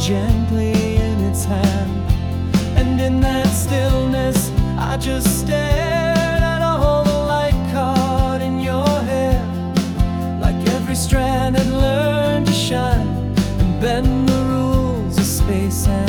gently in its hand. And in that stillness I just stared at all the light caught in your hair. Like every strand had learned to shine and bend the rules of space and